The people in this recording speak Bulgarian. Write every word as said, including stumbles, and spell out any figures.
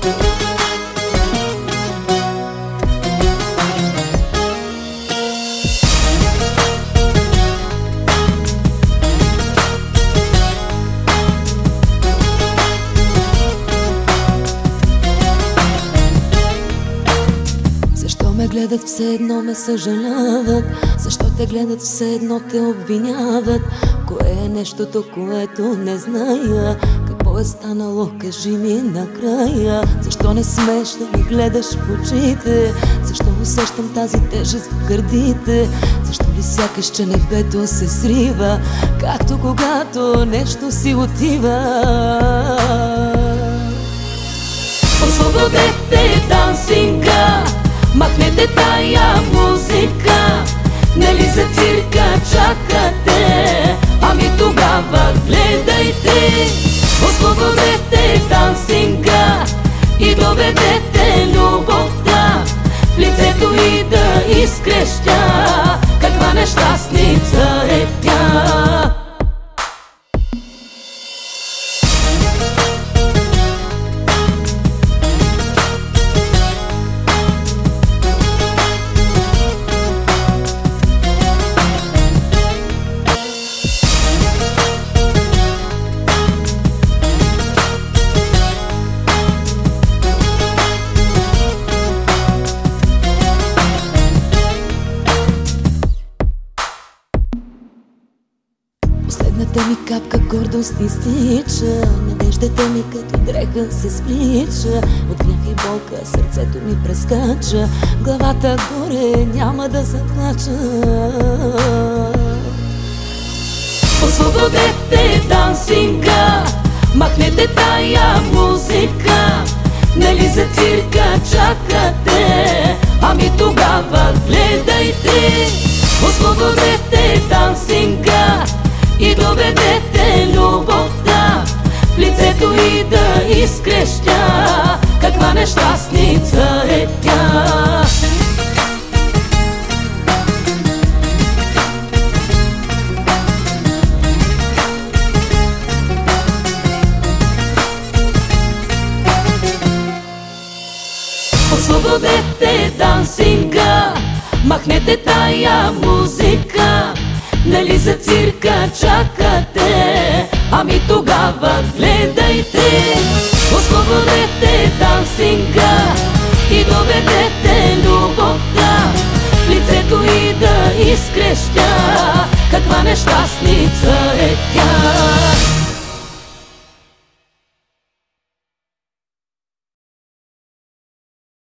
Ме гледат все едно ме съжаляват, защо те гледат все едно те обвиняват. Кое е нещото, което не зная? Какво е станало, кажи ми накрая. Защо не смееш да ми гледаш в очите? Защо усещам тази тежест в гърдите? Защо ли сякаш, че небето се срива, както когато нещо си отива? Освободете дансинга, махнете тая музика. Нали за цирка чакате? Ами тогава гледайте. Освободете дансинга и доведете любовта в лицето и да изкрещя. Каква нещастница е тя. Последната ми капка гордост изтича, надеждата ми като дреха се свлича. От гняв и болка сърцето ми прескача, главата горе няма да заплача. Освободете дансинга, махнете тая музика. Нали за цирка чакате? Ами тогава гледайте. Освободете дансинга и доведете любовта в лицето и да изкрещя. Каква нещастница е тя. Освободете дансинга, махнете тая музика. Нали за цирка чакате? Ами тогава гледайте. Освободете дансинга и доведете любовта в лицето и да изкрещя. Каква нещастница е тя.